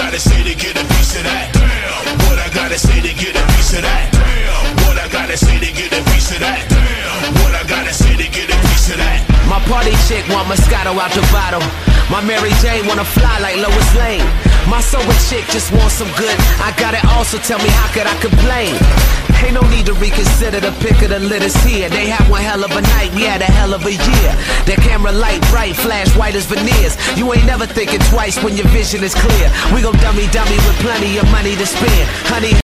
gotta say to get a piece of that? Damn. What I gotta say to get a piece of that? Damn. What I gotta say to get a piece of that? Damn. What I gotta say to get a piece of that? My party chick want Moscato out the bottle. My Mary Jane wanna fly like Lois Lane. My sober chick just wants some good. I got it all, so tell me how could I complain? Ain't no need to reconsider the pick of the litters here. They had one hell of a night, we had a hell of a year. Their camera light bright, flash white as veneers. You ain't never thinking twice when your vision is clear. We gon' dummy with plenty of money to spend. Honey